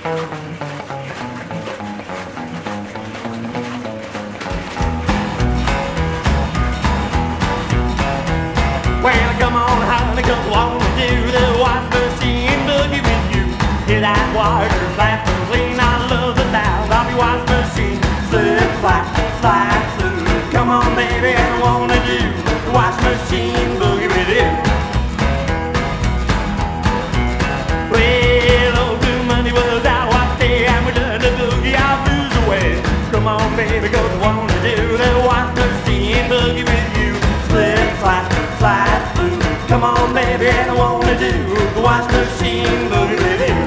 Well, come on, honey, 'cause I wanna do the wash machine boogie with you. Hear that water splashing clean. I love the sound of your wash machine. Slip, slide, slide through. Come on, baby, I wanna do the wash machine boogie with you. Well, old Blue Monday was out one day, and we done the boogie all through the way. Come on, baby, 'cause I wanna do the wash machine boogie with you. Slip, slide, slide through. Come on, baby, and I wanna do the wash machine boogie with you.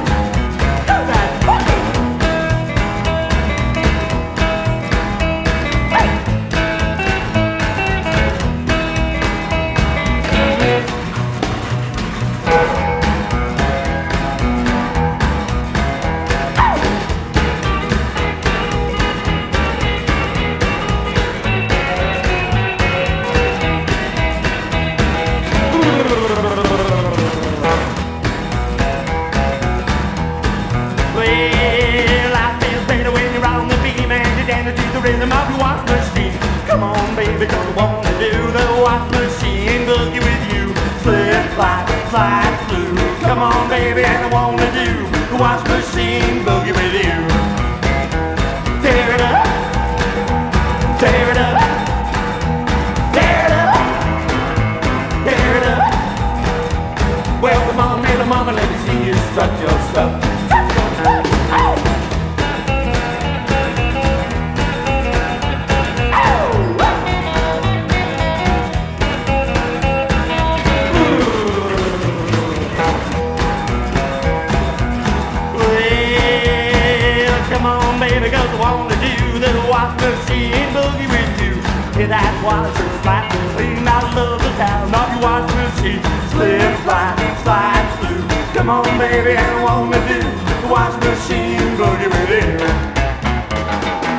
Well, life feels better when you're on the beam and you're dancing to the rhythm of your wash machine. Come on, baby, 'cause I wanna do the wash machine boogie with you. Slip, slide, slide through. Come on, baby, and I wanna do the wash machine boogie with you. Tear it up, tear it up, tear it up, tear it up. Well, come on, little mama, let me see you strut your stuff. Come on, baby, 'cause I wanna do the wash machine boogie with you. Hear that washer slapping clean. I love the sound of your wash machine. Slip, slide, slide through. Come on, baby, I wanna do the wash machine boogie with you.